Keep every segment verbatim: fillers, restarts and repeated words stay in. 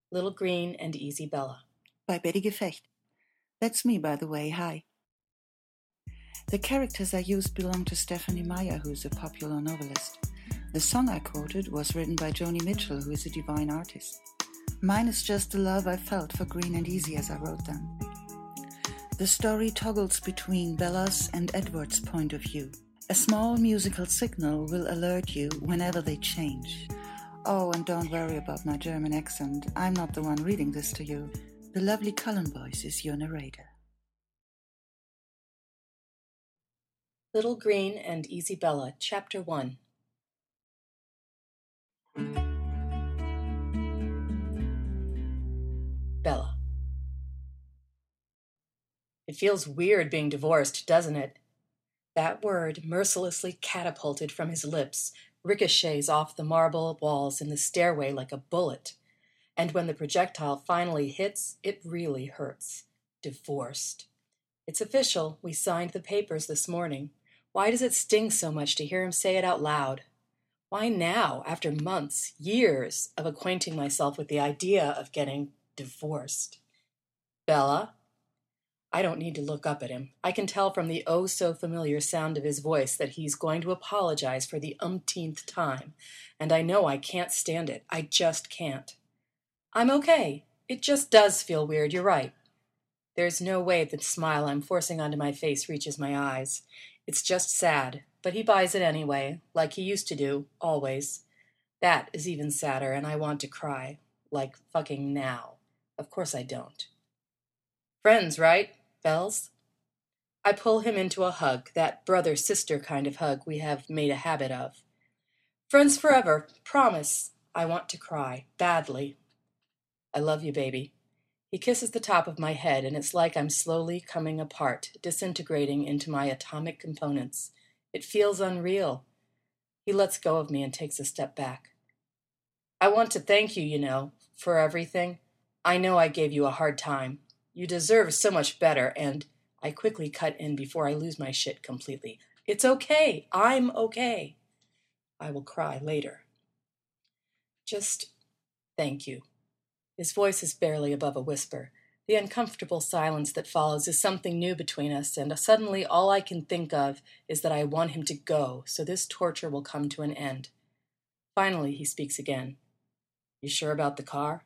Little Green and Easy Bella. By Betty Gefecht. That's me, by the way. Hi. The characters I used belong to Stephanie Meyer, who is a popular novelist. The song I quoted was written by Joni Mitchell, who is a divine artist. Mine is just the love I felt for Green and Easy as I wrote them. The story toggles between Bella's and Edward's point of view. A small musical signal will alert you whenever they change. Oh, and don't worry about my German accent. I'm not the one reading this to you. The lovely Cullen voice is your narrator. Little Green and Easy Bella, Chapter one. Bella. It feels weird being divorced, doesn't it? That word, mercilessly catapulted from his lips, ricochets off the marble walls in the stairway like a bullet. And when the projectile finally hits, it really hurts. Divorced. It's official. We signed the papers this morning. Why does it sting so much to hear him say it out loud? Why now, after months, years of acquainting myself with the idea of getting divorced? Bella? I don't need to look up at him. I can tell from the oh-so-familiar sound of his voice that he's going to apologize for the umpteenth time, and I know I can't stand it. I just can't. I'm okay. It just does feel weird, you're right. There's no way the smile I'm forcing onto my face reaches my eyes. It's just sad, but he buys it anyway, like he used to do, always. That is even sadder, and I want to cry, like fucking now. Of course I don't. Friends, right, Bells? I pull him into a hug, that brother-sister kind of hug we have made a habit of. Friends forever, promise. I want to cry, badly. I love you, baby. He kisses the top of my head, and it's like I'm slowly coming apart, disintegrating into my atomic components. It feels unreal. He lets go of me and takes a step back. I want to thank you, you know, for everything. I know I gave you a hard time. You deserve so much better, and I quickly cut in before I lose my shit completely. It's okay. I'm okay. I will cry later. Just thank you. His voice is barely above a whisper. The uncomfortable silence that follows is something new between us, and suddenly all I can think of is that I want him to go, so this torture will come to an end. Finally, he speaks again. You sure about the car?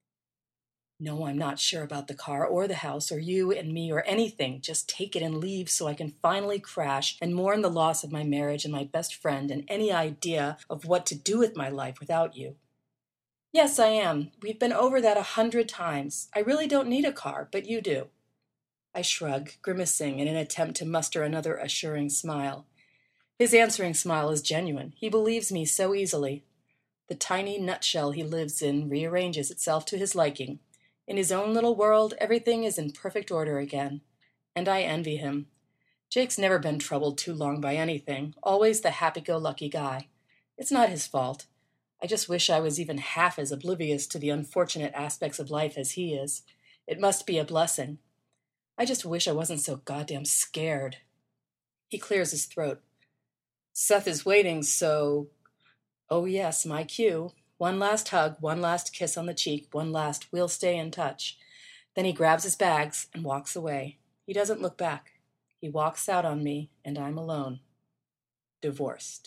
No, I'm not sure about the car or the house or you and me or anything. Just take it and leave so I can finally crash and mourn the loss of my marriage and my best friend and any idea of what to do with my life without you. Yes, I am. We've been over that a hundred times. I really don't need a car, but you do. I shrug, grimacing in an attempt to muster another assuring smile. His answering smile is genuine. He believes me so easily. The tiny nutshell he lives in rearranges itself to his liking. In his own little world, everything is in perfect order again. And I envy him. Jake's never been troubled too long by anything, always the happy-go-lucky guy. It's not his fault. I just wish I was even half as oblivious to the unfortunate aspects of life as he is. It must be a blessing. I just wish I wasn't so goddamn scared. He clears his throat. Seth is waiting, so... Oh yes, my cue. One last hug, one last kiss on the cheek, one last we'll stay in touch. Then he grabs his bags and walks away. He doesn't look back. He walks out on me, and I'm alone. Divorced.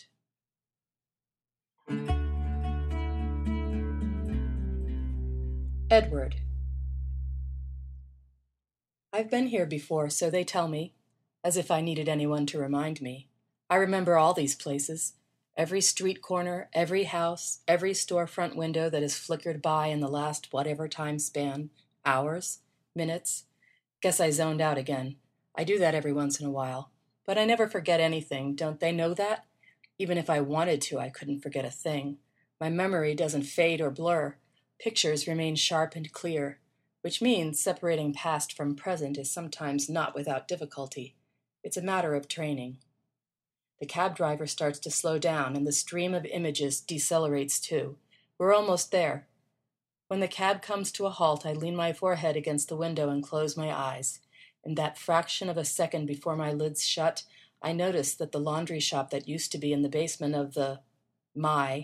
Edward. I've been here before, so they tell me, as if I needed anyone to remind me. I remember all these places. Every street corner, every house, every storefront window that has flickered by in the last whatever time span. Hours? Minutes? Guess I zoned out again. I do that every once in a while. But I never forget anything, don't they know that? Even if I wanted to, I couldn't forget a thing. My memory doesn't fade or blur. Pictures remain sharp and clear, which means separating past from present is sometimes not without difficulty. It's a matter of training. The cab driver starts to slow down, and the stream of images decelerates too. We're almost there. When the cab comes to a halt, I lean my forehead against the window and close my eyes. In that fraction of a second before my lids shut, I notice that the laundry shop that used to be in the basement of the... my...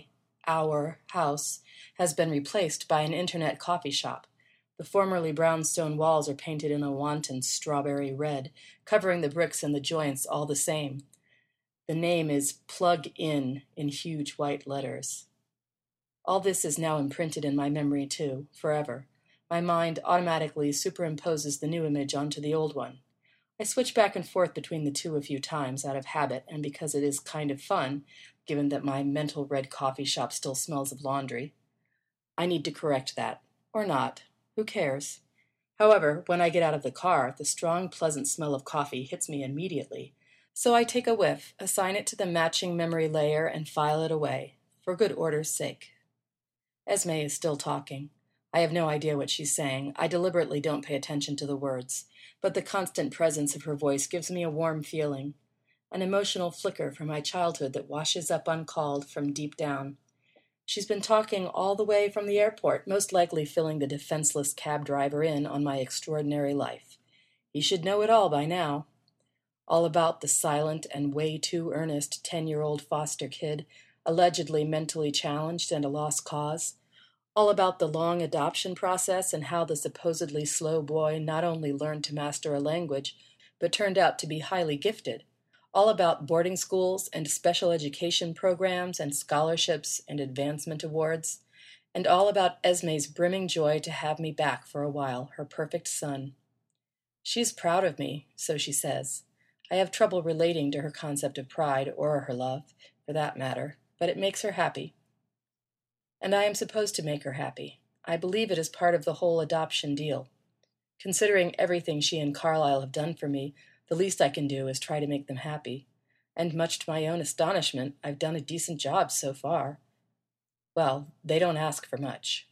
our house has been replaced by an internet coffee shop. The formerly brownstone walls are painted in a wanton strawberry red, covering the bricks and the joints all the same. The name is Plug In in huge white letters. All this is now imprinted in my memory too, forever. My mind automatically superimposes the new image onto the old one. I switch back and forth between the two a few times out of habit and because it is kind of fun, given that my mental red coffee shop still smells of laundry. I need to correct that. Or not. Who cares? However, when I get out of the car, the strong, pleasant smell of coffee hits me immediately. So I take a whiff, assign it to the matching memory layer, and file it away, for good order's sake. Esme is still talking. I have no idea what she's saying. I deliberately don't pay attention to the words, but the constant presence of her voice gives me a warm feeling, an emotional flicker from my childhood that washes up uncalled from deep down. She's been talking all the way from the airport, most likely filling the defenseless cab driver in on my extraordinary life. He should know it all by now. All about the silent and way too earnest ten-year-old foster kid, allegedly mentally challenged and a lost cause. All about the long adoption process and how the supposedly slow boy not only learned to master a language, but turned out to be highly gifted. All about boarding schools and special education programs and scholarships and advancement awards. And all about Esme's brimming joy to have me back for a while, her perfect son. She's proud of me, so she says. I have trouble relating to her concept of pride, or her love, for that matter, but it makes her happy. And I am supposed to make her happy. I believe it is part of the whole adoption deal. Considering everything she and Carlisle have done for me, the least I can do is try to make them happy. And much to my own astonishment, I've done a decent job so far. Well, they don't ask for much.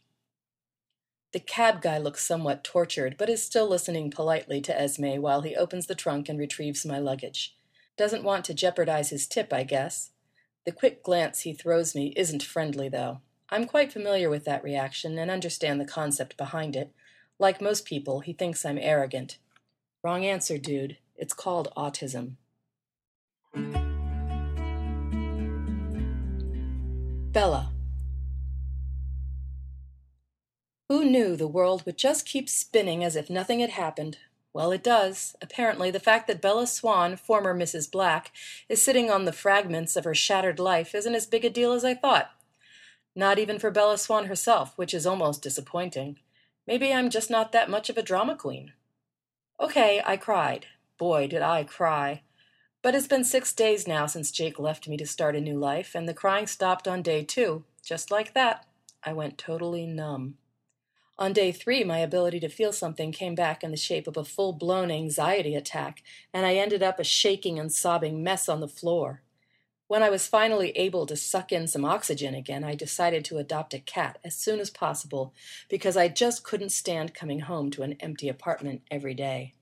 The cab guy looks somewhat tortured, but is still listening politely to Esme while he opens the trunk and retrieves my luggage. Doesn't want to jeopardize his tip, I guess. The quick glance he throws me isn't friendly, though. I'm quite familiar with that reaction and understand the concept behind it. Like most people, he thinks I'm arrogant. Wrong answer, dude. It's called autism. Bella. Who knew the world would just keep spinning as if nothing had happened? Well, it does. Apparently, the fact that Bella Swan, former Missus Black, is sitting on the fragments of her shattered life isn't as big a deal as I thought. Not even for Bella Swan herself, which is almost disappointing. Maybe I'm just not that much of a drama queen. Okay, I cried. Boy, did I cry. But it's been six days now since Jake left me to start a new life, and the crying stopped on day two. Just like that. I went totally numb. On day three, my ability to feel something came back in the shape of a full-blown anxiety attack, and I ended up a shaking and sobbing mess on the floor. When I was finally able to suck in some oxygen again, I decided to adopt a cat as soon as possible because I just couldn't stand coming home to an empty apartment every day.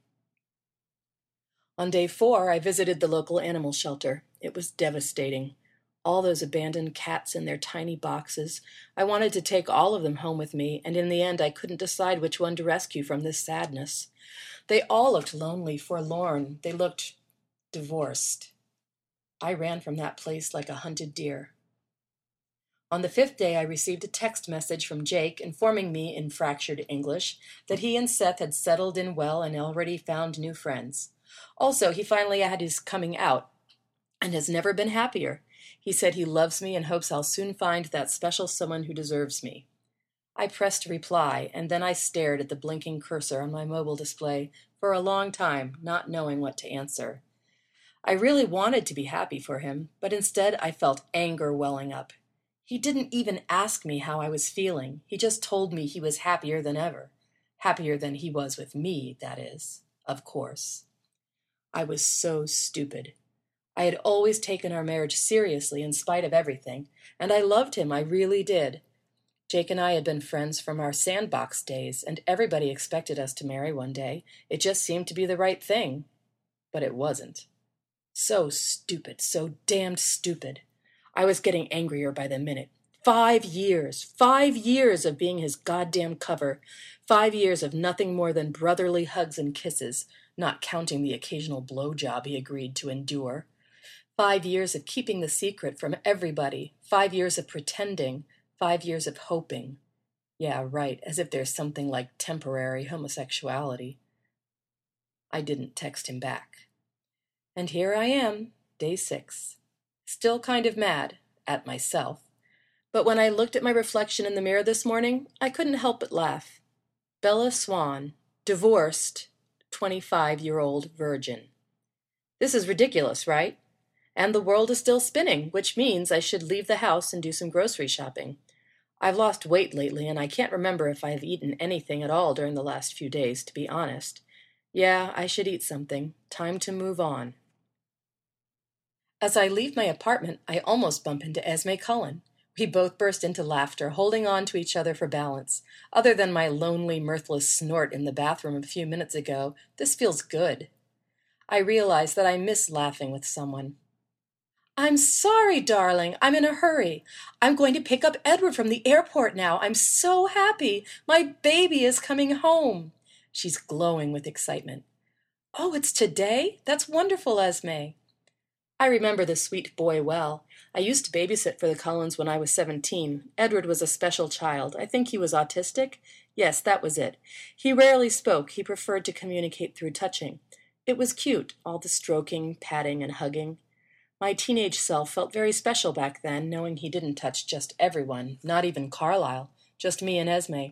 On day four, I visited the local animal shelter. It was devastating. All those abandoned cats in their tiny boxes. I wanted to take all of them home with me, and in the end I couldn't decide which one to rescue from this sadness. They all looked lonely, forlorn. They looked divorced. I ran from that place like a hunted deer. On the fifth day, I received a text message from Jake informing me in fractured English that he and Seth had settled in well and already found new friends. Also, he finally had his coming out and has never been happier. He said he loves me and hopes I'll soon find that special someone who deserves me. I pressed reply, and then I stared at the blinking cursor on my mobile display for a long time, not knowing what to answer. I really wanted to be happy for him, but instead I felt anger welling up. He didn't even ask me how I was feeling. He just told me he was happier than ever. Happier than he was with me, that is, of course. I was so stupid. I had always taken our marriage seriously in spite of everything, and I loved him, I really did. Jake and I had been friends from our sandbox days, and everybody expected us to marry one day. It just seemed to be the right thing. But it wasn't. So stupid, so damned stupid. I was getting angrier by the minute. Five years, five years of being his goddamn cover. Five years of nothing more than brotherly hugs and kisses, not counting the occasional blowjob he agreed to endure. Five years of keeping the secret from everybody, five years of pretending, five years of hoping. Yeah, right, as if there's something like temporary homosexuality. I didn't text him back. And here I am, day six. Still kind of mad, at myself. But when I looked at my reflection in the mirror this morning, I couldn't help but laugh. Bella Swan, divorced, twenty-five-year-old virgin. This is ridiculous, right? And the world is still spinning, which means I should leave the house and do some grocery shopping. I've lost weight lately, and I can't remember if I've eaten anything at all during the last few days, to be honest. Yeah, I should eat something. Time to move on. As I leave my apartment, I almost bump into Esme Cullen. We both burst into laughter, holding on to each other for balance. Other than my lonely, mirthless snort in the bathroom a few minutes ago, this feels good. I realize that I miss laughing with someone. I'm sorry, darling. I'm in a hurry. I'm going to pick up Edward from the airport now. I'm so happy. My baby is coming home. She's glowing with excitement. Oh, it's today? That's wonderful, Esme. I remember the sweet boy well. I used to babysit for the Cullens when I was seventeen. Edward was a special child. I think he was autistic. Yes, that was it. He rarely spoke. He preferred to communicate through touching. It was cute, all the stroking, patting, and hugging. My teenage self felt very special back then, knowing he didn't touch just everyone, not even Carlisle, just me and Esme.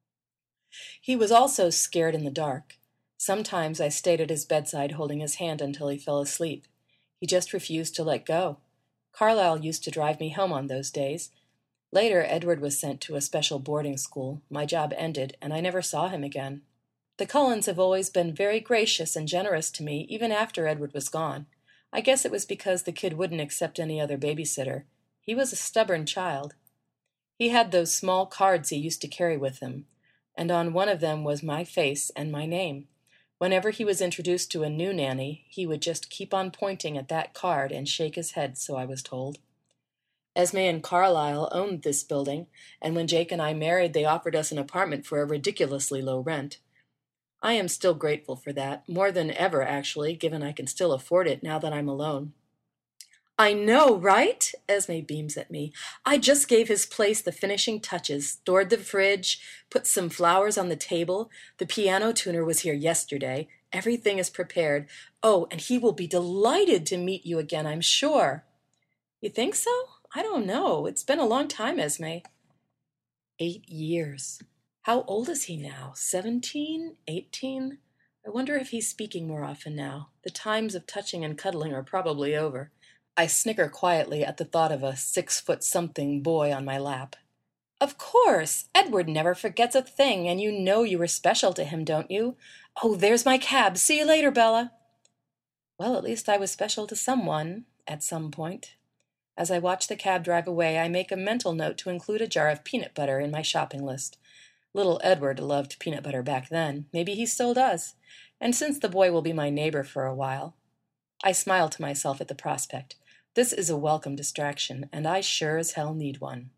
He was also scared in the dark. Sometimes I stayed at his bedside holding his hand until he fell asleep. He just refused to let go. Carlisle used to drive me home on those days. Later, Edward was sent to a special boarding school. My job ended, and I never saw him again. The Cullens have always been very gracious and generous to me, even after Edward was gone. I guess it was because the kid wouldn't accept any other babysitter. He was a stubborn child. He had those small cards he used to carry with him, and on one of them was my face and my name. Whenever he was introduced to a new nanny, he would just keep on pointing at that card and shake his head, so I was told. Esme and Carlisle owned this building, and when Jake and I married, they offered us an apartment for a ridiculously low rent. I am still grateful for that, more than ever, actually, given I can still afford it now that I'm alone. I know, right? Esme beams at me. I just gave his place the finishing touches, stored the fridge, put some flowers on the table. The piano tuner was here yesterday. Everything is prepared. Oh, and he will be delighted to meet you again, I'm sure. You think so? I don't know. It's been a long time, Esme. Eight years. How old is he now? Seventeen? Eighteen? I wonder if he's speaking more often now. The times of touching and cuddling are probably over. I snicker quietly at the thought of a six-foot-something boy on my lap. Of course! Edward never forgets a thing, and you know you were special to him, don't you? Oh, there's my cab. See you later, Bella. Well, at least I was special to someone, at some point. As I watch the cab drive away, I make a mental note to include a jar of peanut butter in my shopping list. Little Edward loved peanut butter back then. Maybe he still does. And since the boy will be my neighbor for a while, I smile to myself at the prospect. This is a welcome distraction, and I sure as hell need one.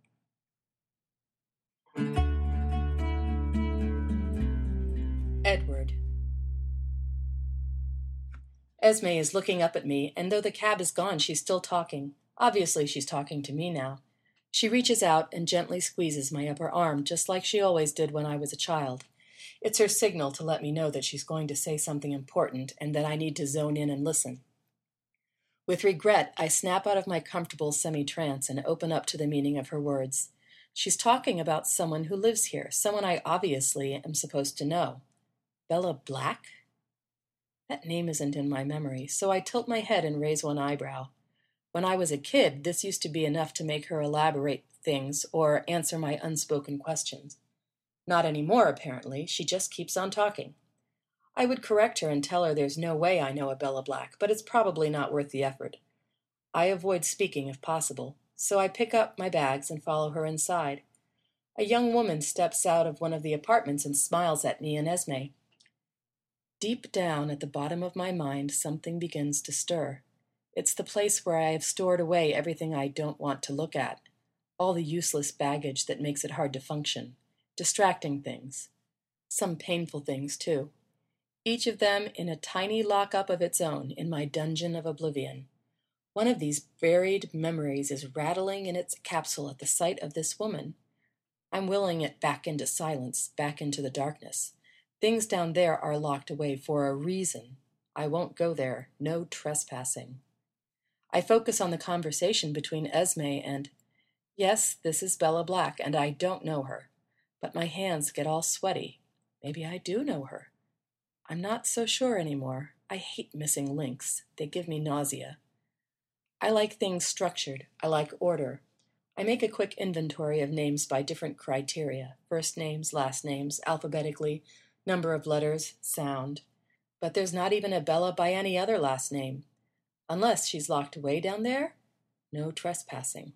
Edward. Esme is looking up at me, and though the cab is gone, she's still talking. Obviously, she's talking to me now. She reaches out and gently squeezes my upper arm, just like she always did when I was a child. It's her signal to let me know that she's going to say something important and that I need to zone in and listen. With regret, I snap out of my comfortable semi-trance and open up to the meaning of her words. She's talking about someone who lives here, someone I obviously am supposed to know. Bella Black? That name isn't in my memory, so I tilt my head and raise one eyebrow. When I was a kid, this used to be enough to make her elaborate things or answer my unspoken questions. Not anymore, apparently. She just keeps on talking. I would correct her and tell her there's no way I know a Bella Black, but it's probably not worth the effort. I avoid speaking if possible, so I pick up my bags and follow her inside. A young woman steps out of one of the apartments and smiles at me and Esme. Deep down at the bottom of my mind, something begins to stir. It's the place where I have stored away everything I don't want to look at, all the useless baggage that makes it hard to function, distracting things, some painful things too. Each of them in a tiny lockup of its own in my dungeon of oblivion. One of these buried memories is rattling in its capsule at the sight of this woman. I'm willing it back into silence, back into the darkness. Things down there are locked away for a reason. I won't go there. No trespassing. I focus on the conversation between Esme and... Yes, this is Bella Black, and I don't know her. But my hands get all sweaty. Maybe I do know her. I'm not so sure anymore. I hate missing links. They give me nausea. I like things structured. I like order. I make a quick inventory of names by different criteria. First names, last names, alphabetically, number of letters, sound. But there's not even a Bella by any other last name. Unless she's locked away down there, no trespassing.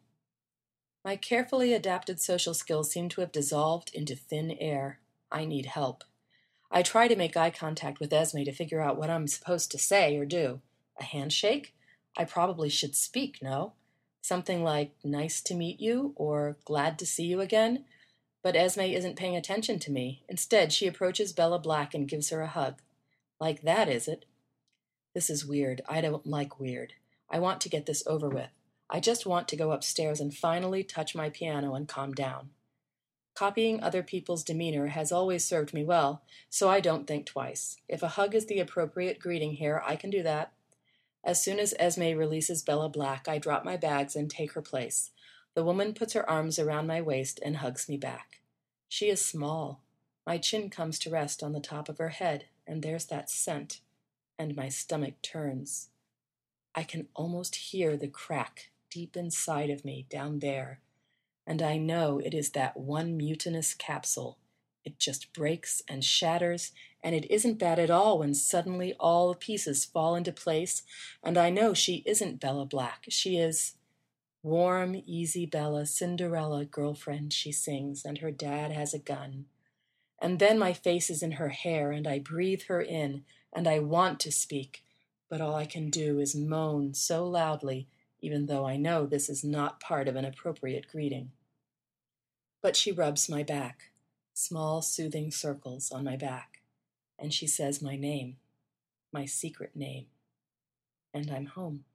My carefully adapted social skills seem to have dissolved into thin air. I need help. I try to make eye contact with Esme to figure out what I'm supposed to say or do. A handshake? I probably should speak, no? Something like, nice to meet you, or glad to see you again. But Esme isn't paying attention to me. Instead, she approaches Bella Black and gives her a hug. Like that, is it? This is weird. I don't like weird. I want to get this over with. I just want to go upstairs and finally touch my piano and calm down. Copying other people's demeanor has always served me well, so I don't think twice. If a hug is the appropriate greeting here, I can do that. As soon as Esme releases Bella Black, I drop my bags and take her place. The woman puts her arms around my waist and hugs me back. She is small. My chin comes to rest on the top of her head, and there's that scent, and my stomach turns. I can almost hear the crack deep inside of me down there, and I know it is that one mutinous capsule. It just breaks and shatters, and it isn't bad at all when suddenly all the pieces fall into place, and I know she isn't Bella Black. She is warm, easy Bella, Cinderella girlfriend, she sings, and her dad has a gun. And then my face is in her hair, and I breathe her in, and I want to speak, but all I can do is moan so loudly, even though I know this is not part of an appropriate greeting. But she rubs my back, small soothing circles on my back, and she says my name, my secret name, and I'm home.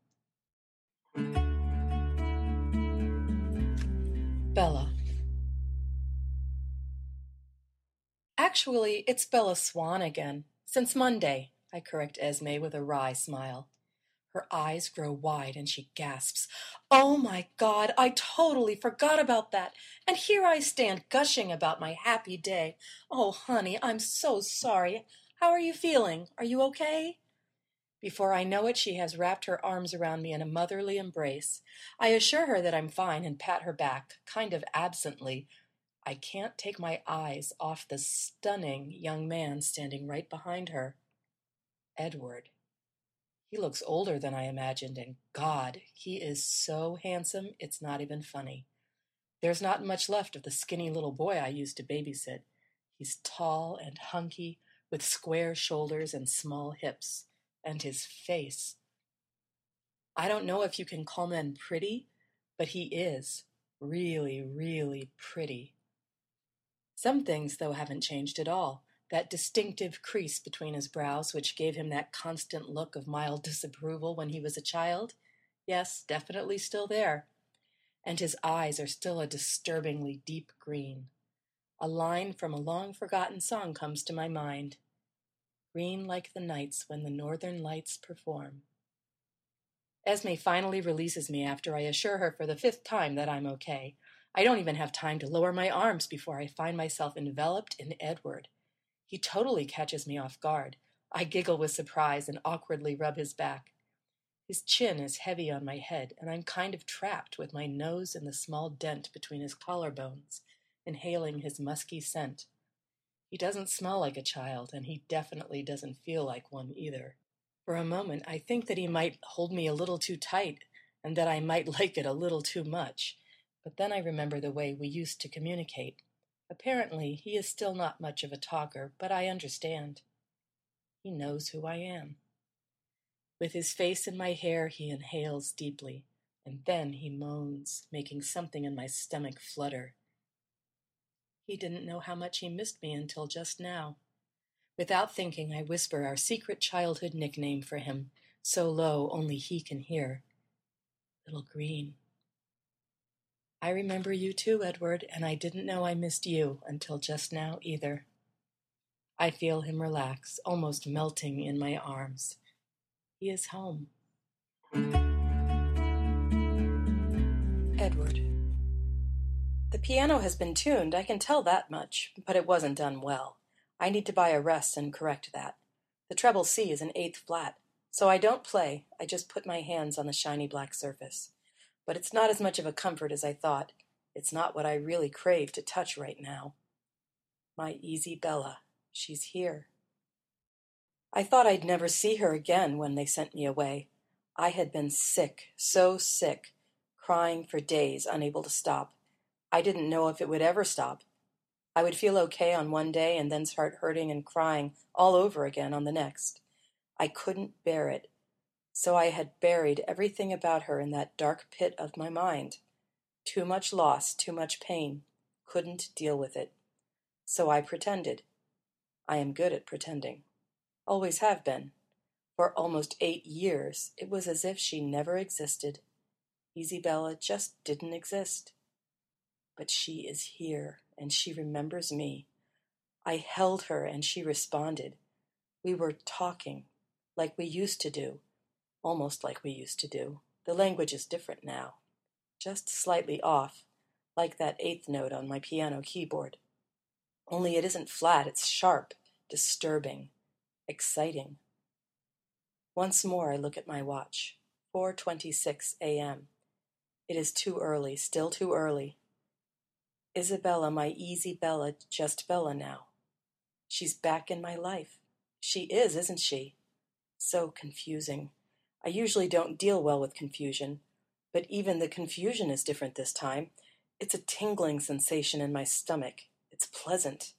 Bella. Actually, it's Bella Swan again. Since Monday, I correct Esme with a wry smile. Her eyes grow wide and she gasps, "Oh my God, I totally forgot about that. And here I stand gushing about my happy day. Oh, honey, I'm so sorry. How are you feeling? Are you okay?" Before I know it, she has wrapped her arms around me in a motherly embrace. I assure her that I'm fine and pat her back, kind of absently. I can't take my eyes off the stunning young man standing right behind her. Edward. He looks older than I imagined, and God, he is so handsome, it's not even funny. There's not much left of the skinny little boy I used to babysit. He's tall and hunky, with square shoulders and small hips. And his face. I don't know if you can call men pretty, but he is really, really pretty. Some things, though, haven't changed at all. That distinctive crease between his brows, which gave him that constant look of mild disapproval when he was a child, yes, definitely still there. And his eyes are still a disturbingly deep green. A line from a long-forgotten song comes to my mind. Green like the nights when the northern lights perform. Esme finally releases me after I assure her for the fifth time that I'm okay. I don't even have time to lower my arms before I find myself enveloped in Edward. He totally catches me off guard. I giggle with surprise and awkwardly rub his back. His chin is heavy on my head, and I'm kind of trapped with my nose in the small dent between his collarbones, inhaling his musky scent. He doesn't smell like a child, and he definitely doesn't feel like one either. For a moment, I think that he might hold me a little too tight, and that I might like it a little too much. But then I remember the way we used to communicate. Apparently, he is still not much of a talker, but I understand. He knows who I am. With his face in my hair, he inhales deeply, and then he moans, making something in my stomach flutter. He didn't know how much he missed me until just now. Without thinking, I whisper our secret childhood nickname for him, so low only he can hear. Little Green. I remember you too, Edward, and I didn't know I missed you until just now either. I feel him relax, almost melting in my arms. He is home. Edward. The piano has been tuned, I can tell that much, but it wasn't done well. I need to buy a rest and correct that. The treble C is an eighth flat, so I don't play, I just put my hands on the shiny black surface. But it's not as much of a comfort as I thought. It's not what I really crave to touch right now. My easy Bella, she's here. I thought I'd never see her again when they sent me away. I had been sick, so sick, crying for days, unable to stop. I didn't know if it would ever stop. I would feel okay on one day and then start hurting and crying all over again on the next. I couldn't bear it. So I had buried everything about her in that dark pit of my mind. Too much loss, too much pain. Couldn't deal with it. So I pretended. I am good at pretending. Always have been. For almost eight years, it was as if she never existed. Easy Bella just didn't exist. But she is here, and she remembers me. I held her, and she responded. We were talking, like we used to do. Almost like we used to do. The language is different now. Just slightly off, like that eighth note on my piano keyboard. Only it isn't flat, it's sharp, disturbing, exciting. Once more I look at my watch. four twenty-six a m It is too early, still too early. Isabella, my easy Bella, just Bella now. She's back in my life. She is, isn't she? So confusing. I usually don't deal well with confusion, but even the confusion is different this time. It's a tingling sensation in my stomach. It's pleasant.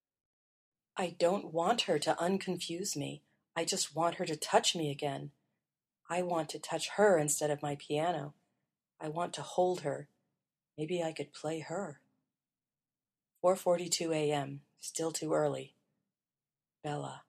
I don't want her to unconfuse me. I just want her to touch me again. I want to touch her instead of my piano. I want to hold her. Maybe I could play her. four forty-two a m Still too early. Bella.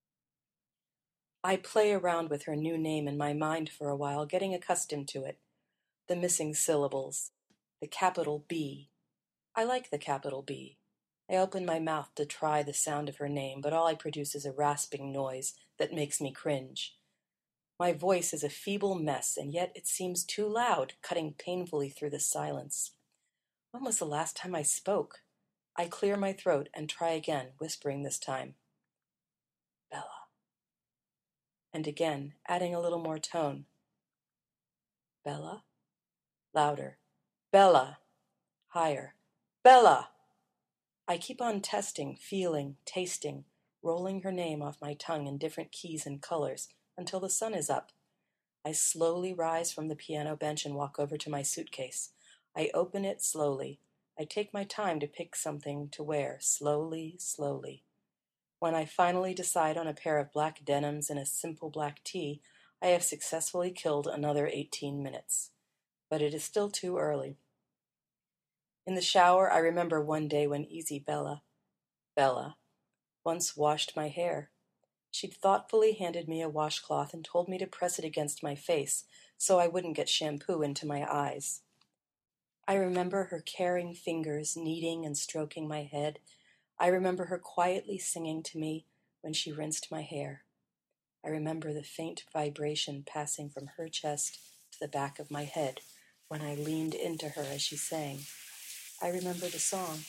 I play around with her new name in my mind for a while, getting accustomed to it. The missing syllables. The capital B. I like the capital B. I open my mouth to try the sound of her name, but all I produce is a rasping noise that makes me cringe. My voice is a feeble mess, and yet it seems too loud, cutting painfully through the silence. When was the last time I spoke? I clear my throat and try again, whispering this time. Bella. And again, adding a little more tone. Bella? Louder. Bella! Higher. Bella! I keep on testing, feeling, tasting, rolling her name off my tongue in different keys and colors until the sun is up. I slowly rise from the piano bench and walk over to my suitcase. I open it slowly. I take my time to pick something to wear, slowly, slowly. When I finally decide on a pair of black denims and a simple black tee, I have successfully killed another eighteen minutes. But it is still too early. In the shower, I remember one day when Easy Bella, Bella, once washed my hair. She'd thoughtfully handed me a washcloth and told me to press it against my face so I wouldn't get shampoo into my eyes. I remember her caring fingers kneading and stroking my head. I remember her quietly singing to me when she rinsed my hair. I remember the faint vibration passing from her chest to the back of my head when I leaned into her as she sang. I remember the song.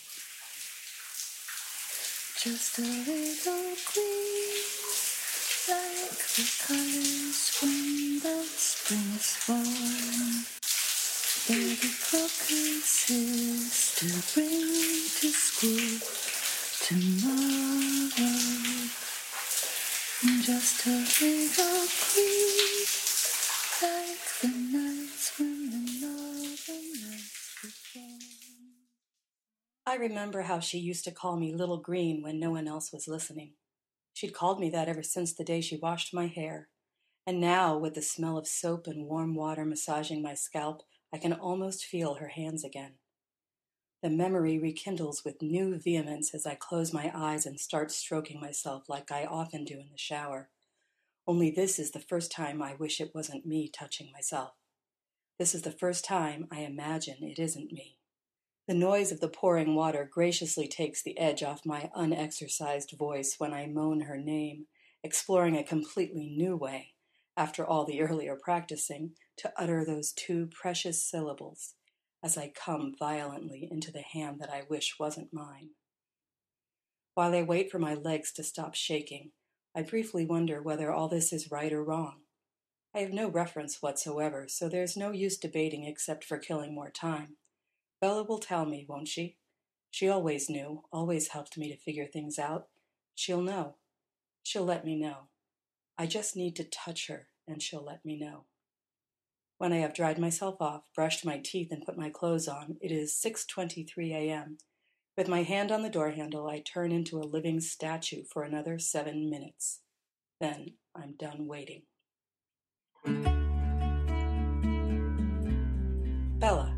Just a little queen, like the colors when the spring is falling. Baby crocuses to bring to school tomorrow. Just a little queen, like the nights when the northern lights were falling. I remember how she used to call me Little Green when no one else was listening. She'd called me that ever since the day she washed my hair. And now, with the smell of soap and warm water massaging my scalp, I can almost feel her hands again. The memory rekindles with new vehemence as I close my eyes and start stroking myself like I often do in the shower. Only this is the first time I wish it wasn't me touching myself. This is the first time I imagine it isn't me. The noise of the pouring water graciously takes the edge off my unexercised voice when I moan her name, exploring a completely new way, after all the earlier practicing, to utter those two precious syllables as I come violently into the hand that I wish wasn't mine. While I wait for my legs to stop shaking, I briefly wonder whether all this is right or wrong. I have no reference whatsoever, so there's no use debating except for killing more time. Bella will tell me, won't she? She always knew, always helped me to figure things out. She'll know. She'll let me know. I just need to touch her, and she'll let me know. When I have dried myself off, brushed my teeth, and put my clothes on, it is six twenty-three a.m. With my hand on the door handle, I turn into a living statue for another seven minutes. Then I'm done waiting. Bella.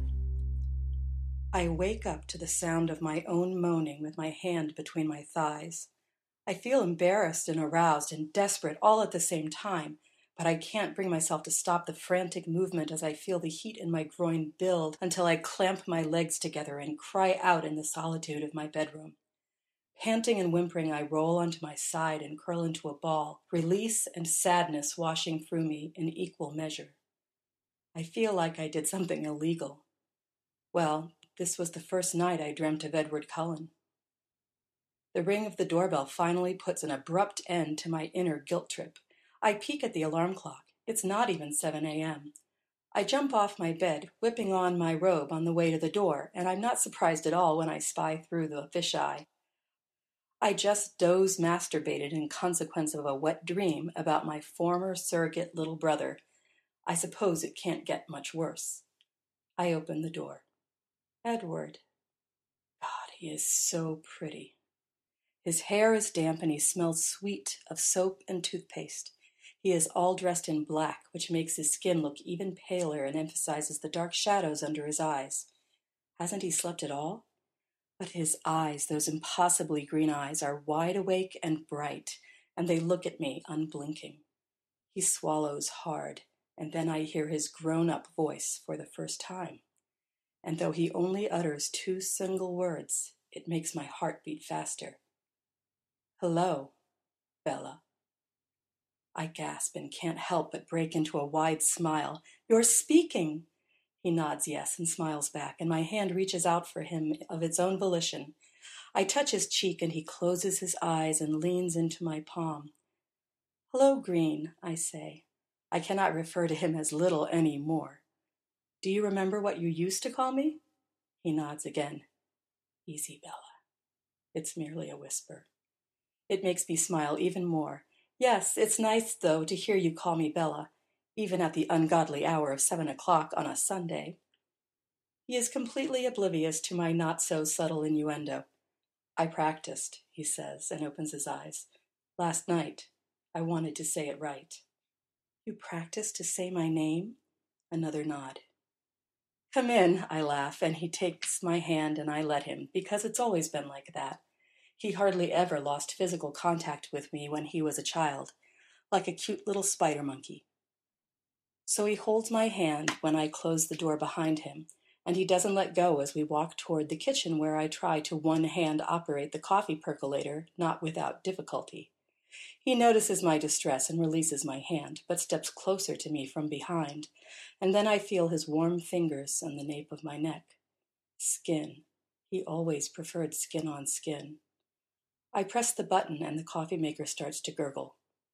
I wake up to the sound of my own moaning with my hand between my thighs. I feel embarrassed and aroused and desperate all at the same time, but I can't bring myself to stop the frantic movement as I feel the heat in my groin build until I clamp my legs together and cry out in the solitude of my bedroom. Panting and whimpering, I roll onto my side and curl into a ball, release and sadness washing through me in equal measure. I feel like I did something illegal. Well, this was the first night I dreamt of Edward Cullen. The ring of the doorbell finally puts an abrupt end to my inner guilt trip. I peek at the alarm clock. It's not even seven a.m. I jump off my bed, whipping on my robe on the way to the door, and I'm not surprised at all when I spy through the fisheye. I just doze masturbated in consequence of a wet dream about my former surrogate little brother. I suppose it can't get much worse. I open the door. Edward. God, he is so pretty. His hair is damp and he smells sweet of soap and toothpaste. He is all dressed in black, which makes his skin look even paler and emphasizes the dark shadows under his eyes. Hasn't he slept at all? But his eyes, those impossibly green eyes, are wide awake and bright, and they look at me unblinking. He swallows hard, and then I hear his grown-up voice for the first time. And though he only utters two single words, it makes my heart beat faster. Hello, Bella. I gasp and can't help but break into a wide smile. You're speaking! He nods yes and smiles back, and my hand reaches out for him of its own volition. I touch his cheek, and he closes his eyes and leans into my palm. Hello, Green, I say. I cannot refer to him as little any more. Do you remember what you used to call me? He nods again. Easy, Bella. It's merely a whisper. It makes me smile even more. Yes, it's nice, though, to hear you call me Bella, even at the ungodly hour of seven o'clock on a Sunday. He is completely oblivious to my not-so-subtle innuendo. I practiced, he says, and opens his eyes. Last night, I wanted to say it right. You practiced to say my name? Another nod. Come in, I laugh, and he takes my hand and I let him, because it's always been like that. He hardly ever lost physical contact with me when he was a child, like a cute little spider monkey. So he holds my hand when I close the door behind him, and he doesn't let go as we walk toward the kitchen where I try to one-hand operate the coffee percolator, not without difficulty. He notices my distress and releases my hand, but steps closer to me from behind, and then I feel his warm fingers on the nape of my neck. Skin. He always preferred skin on skin. I press the button and the coffee maker starts to gurgle.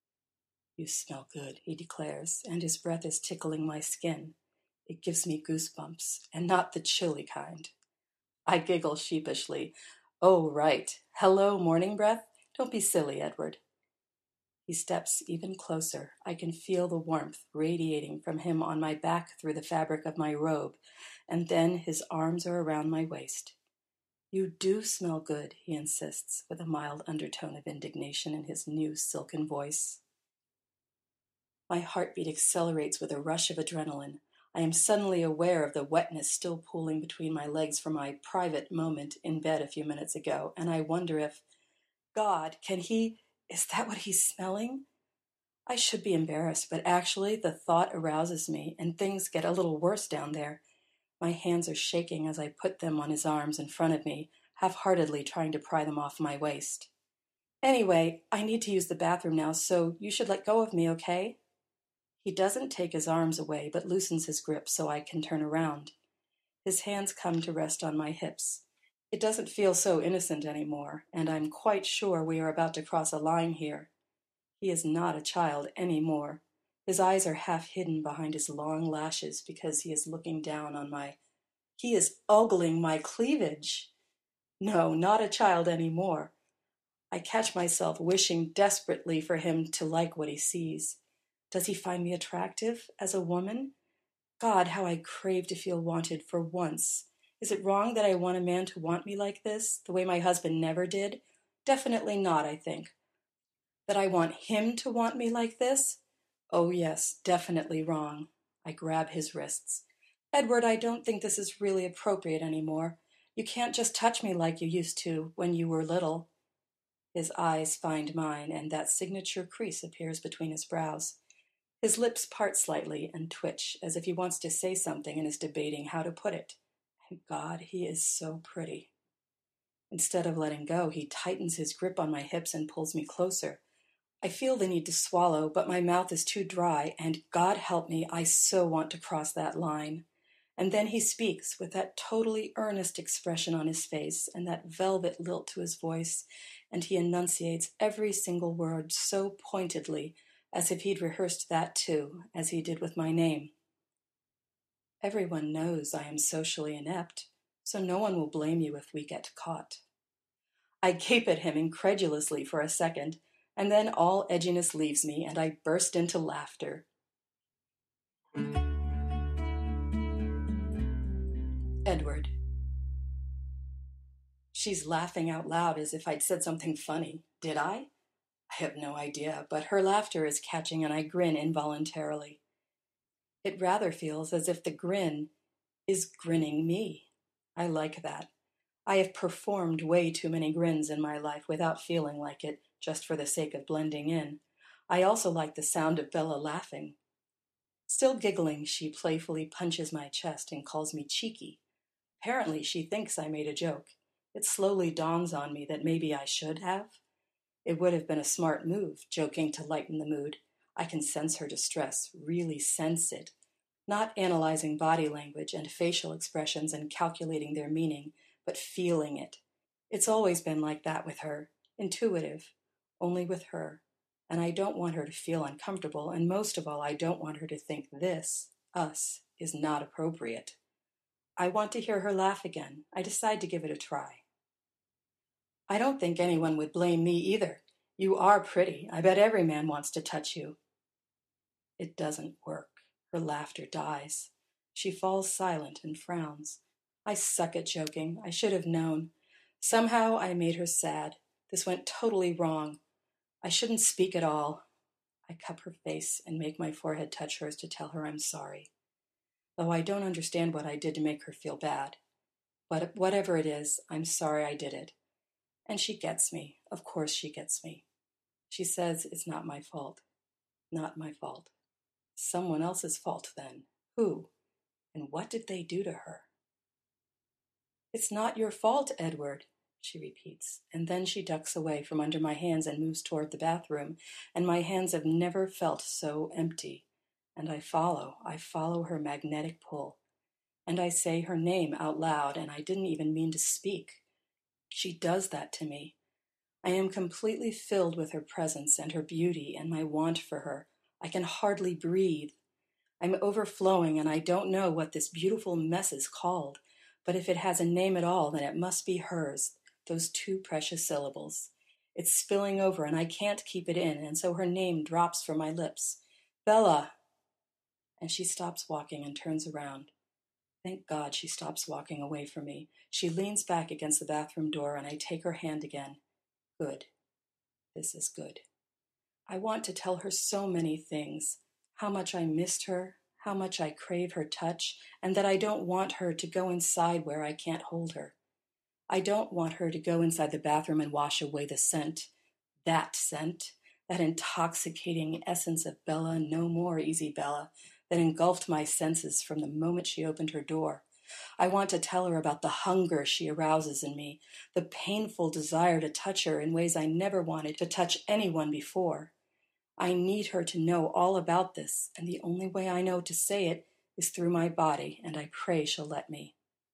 You smell good, he declares, and his breath is tickling my skin. It gives me goosebumps, and not the chilly kind. I giggle sheepishly. Oh, right. Hello, morning breath? Don't be silly, Edward. He steps even closer. I can feel the warmth radiating from him on my back through the fabric of my robe, and then his arms are around my waist. You do smell good, he insists, with a mild undertone of indignation in his new silken voice. My heartbeat accelerates with a rush of adrenaline. I am suddenly aware of the wetness still pooling between my legs from my private moment in bed a few minutes ago, and I wonder if, God, can he... Is that what he's smelling? I should be embarrassed, but actually the thought arouses me, and things get a little worse down there. My hands are shaking as I put them on his arms in front of me, half-heartedly trying to pry them off my waist. Anyway, I need to use the bathroom now, so you should let go of me, okay? He doesn't take his arms away, but loosens his grip so I can turn around. His hands come to rest on my hips. It doesn't feel so innocent anymore, and I'm quite sure we are about to cross a line here. He is not a child anymore. His eyes are half hidden behind his long lashes because he is looking down on my... He is ogling my cleavage. No, not a child anymore. I catch myself wishing desperately for him to like what he sees. Does he find me attractive as a woman? God, how I crave to feel wanted for once. Is it wrong that I want a man to want me like this, the way my husband never did? Definitely not, I think. That I want him to want me like this? Oh yes, definitely wrong. I grab his wrists. Edward, I don't think this is really appropriate anymore. You can't just touch me like you used to when you were little. His eyes find mine, and that signature crease appears between his brows. His lips part slightly and twitch, as if he wants to say something and is debating how to put it. And God, he is so pretty. Instead of letting go, he tightens his grip on my hips and pulls me closer. I feel the need to swallow, but my mouth is too dry, and God help me, I so want to cross that line. And then he speaks with that totally earnest expression on his face and that velvet lilt to his voice, and he enunciates every single word so pointedly, as if he'd rehearsed that too, as he did with my name. Everyone knows I am socially inept, so no one will blame you if we get caught. I gape at him incredulously for a second, and then all edginess leaves me, and I burst into laughter. Edward. She's laughing out loud as if I'd said something funny. Did I? I have no idea, but her laughter is catching and I grin involuntarily. It rather feels as if the grin is grinning me. I like that. I have performed way too many grins in my life without feeling like it, just for the sake of blending in. I also like the sound of Bella laughing. Still giggling, she playfully punches my chest and calls me cheeky. Apparently, she thinks I made a joke. It slowly dawns on me that maybe I should have. It would have been a smart move, joking to lighten the mood. I can sense her distress, really sense it. Not analyzing body language and facial expressions and calculating their meaning, but feeling it. It's always been like that with her, intuitive, only with her. And I don't want her to feel uncomfortable, and most of all, I don't want her to think this, us, is not appropriate. I want to hear her laugh again. I decide to give it a try. I don't think anyone would blame me either. You are pretty. I bet every man wants to touch you. It doesn't work. Her laughter dies. She falls silent and frowns. I suck at joking. I should have known. Somehow I made her sad. This went totally wrong. I shouldn't speak at all. I cup her face and make my forehead touch hers to tell her I'm sorry. Though I don't understand what I did to make her feel bad. But whatever it is, I'm sorry I did it. And she gets me. Of course she gets me. She says it's not my fault. Not my fault. Someone else's fault then. Who? And what did they do to her? It's not your fault, Edward, she repeats, and then she ducks away from under my hands and moves toward the bathroom, and my hands have never felt so empty. And I follow, I follow her magnetic pull. And I say her name out loud, and I didn't even mean to speak. She does that to me. I am completely filled with her presence and her beauty and my want for her. I can hardly breathe. I'm overflowing, and I don't know what this beautiful mess is called, but if it has a name at all, then it must be hers, those two precious syllables. It's spilling over, and I can't keep it in, and so her name drops from my lips. Bella! And she stops walking and turns around. Thank God she stops walking away from me. She leans back against the bathroom door, and I take her hand again. Good. This is good. I want to tell her so many things. How much I missed her, how much I crave her touch, and that I don't want her to go inside where I can't hold her. I don't want her to go inside the bathroom and wash away the scent. That scent. that intoxicating essence of Bella, no more easy Bella, that engulfed my senses from the moment she opened her door. I want to tell her about the hunger she arouses in me, the painful desire to touch her in ways I never wanted to touch anyone before. I need her to know all about this, and the only way I know to say it is through my body, and I pray she'll let me.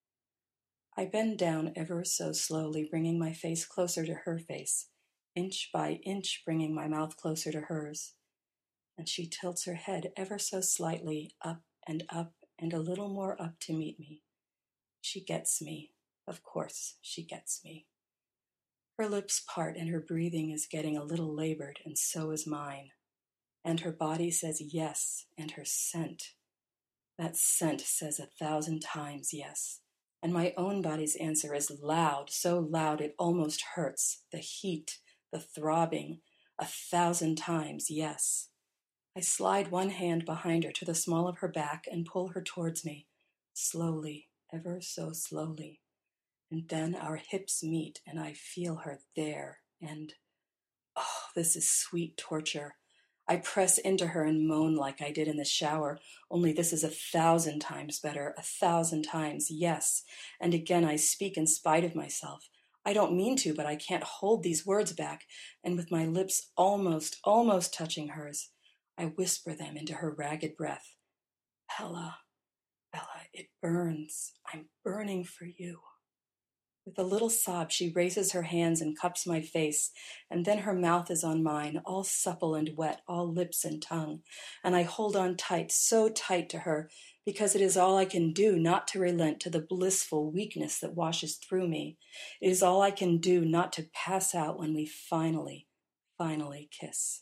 I bend down ever so slowly, bringing my face closer to her face, inch by inch bringing my mouth closer to hers. And she tilts her head ever so slightly up and up and a little more up to meet me. She gets me. Of course, she gets me. Her lips part and her breathing is getting a little labored, and so is mine. And her body says yes, and her scent. That scent says a thousand times yes. And my own body's answer is loud, so loud it almost hurts. The heat, the throbbing, a thousand times yes. I slide one hand behind her to the small of her back and pull her towards me, slowly, ever so slowly. And then our hips meet and I feel her there, and oh, this is sweet torture. I press into her and moan like I did in the shower, only this is a thousand times better, a thousand times, yes. And again I speak in spite of myself. I don't mean to, but I can't hold these words back, and with my lips almost, almost touching hers, I whisper them into her ragged breath. Bella, Bella, it burns. I'm burning for you. With a little sob, she raises her hands and cups my face, and then her mouth is on mine, all supple and wet, all lips and tongue. And I hold on tight, so tight to her, because it is all I can do not to relent to the blissful weakness that washes through me. It is all I can do not to pass out when we finally, finally kiss.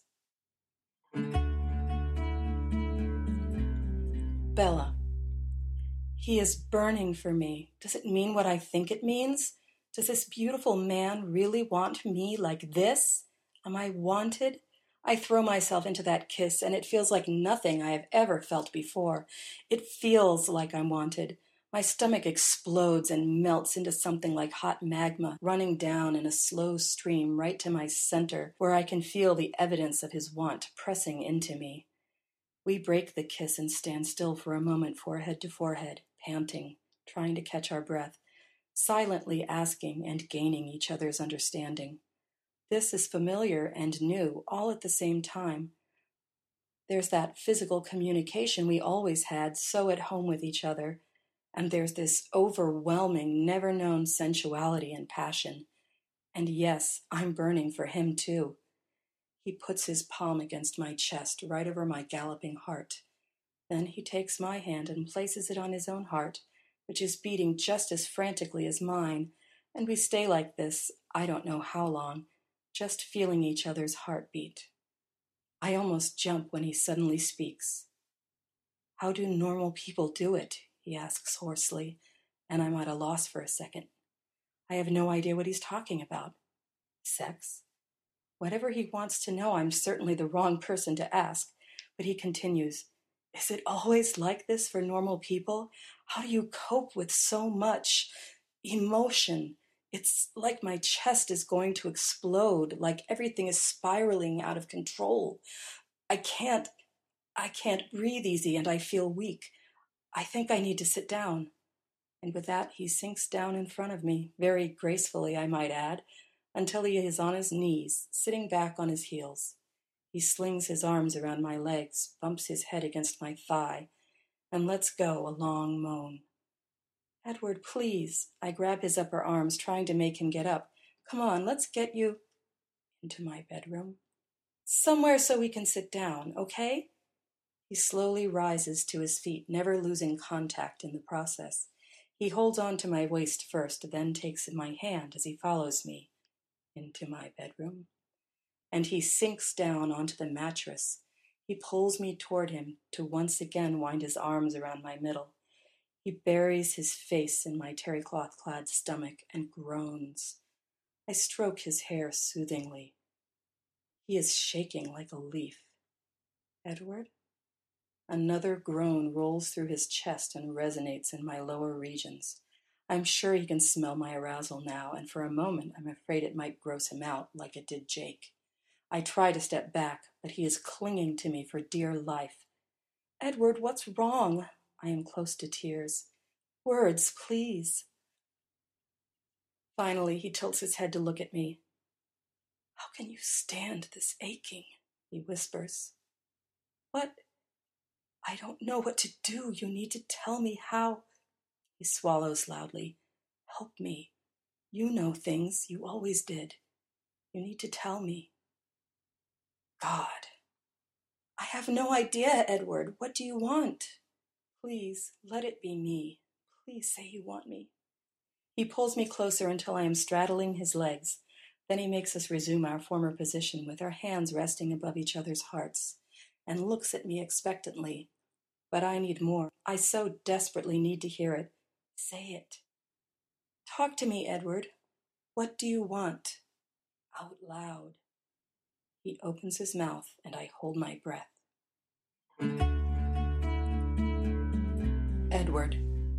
Bella. He is burning for me. Does it mean what I think it means? Does this beautiful man really want me like this? Am I wanted? I throw myself into that kiss, and it feels like nothing I have ever felt before. It feels like I'm wanted. My stomach explodes and melts into something like hot magma, running down in a slow stream right to my center, where I can feel the evidence of his want pressing into me. We break the kiss and stand still for a moment, forehead to forehead, panting, trying to catch our breath, silently asking and gaining each other's understanding. This is familiar and new, all at the same time. There's that physical communication we always had, so at home with each other, and there's this overwhelming, never-known sensuality and passion. And yes, I'm burning for him too. He puts his palm against my chest, right over my galloping heart. Then he takes my hand and places it on his own heart, which is beating just as frantically as mine, and we stay like this, I don't know how long, just feeling each other's heartbeat. I almost jump when he suddenly speaks. How do normal people do it? He asks hoarsely, and I'm at a loss for a second. I have no idea what he's talking about. Sex? Whatever he wants to know, I'm certainly the wrong person to ask, but he continues, is it always like this for normal people? How do you cope with so much emotion? It's like my chest is going to explode, like everything is spiraling out of control. I can't, I can't breathe easy, and I feel weak. I think I need to sit down. And with that, he sinks down in front of me, very gracefully, I might add, until he is on his knees, sitting back on his heels. He slings his arms around my legs, bumps his head against my thigh, and lets go a long moan. Edward, please. I grab his upper arms, trying to make him get up. Come on, let's get you into my bedroom. Somewhere so we can sit down, okay? He slowly rises to his feet, never losing contact in the process. He holds on to my waist first, then takes my hand as he follows me into my bedroom. And he sinks down onto the mattress. He pulls me toward him to once again wind his arms around my middle. He buries his face in my terry-cloth-clad stomach and groans. I stroke his hair soothingly. He is shaking like a leaf. Edward? Another groan rolls through his chest and resonates in my lower regions. I'm sure he can smell my arousal now, and for a moment I'm afraid it might gross him out like it did Jake. I try to step back, but he is clinging to me for dear life. Edward, what's wrong? I am close to tears. Words, please. Finally, he tilts his head to look at me. How can you stand this aching? He whispers. What? I don't know what to do. You need to tell me how. He swallows loudly. Help me. You know things. You always did. You need to tell me. God. I have no idea, Edward. What do you want? Please, let it be me. Please say you want me. He pulls me closer until I am straddling his legs. Then he makes us resume our former position with our hands resting above each other's hearts, and looks at me expectantly. But I need more. I so desperately need to hear it. Say it. Talk to me, Edward. What do you want? Out loud. He opens his mouth, and I hold my breath. Edward.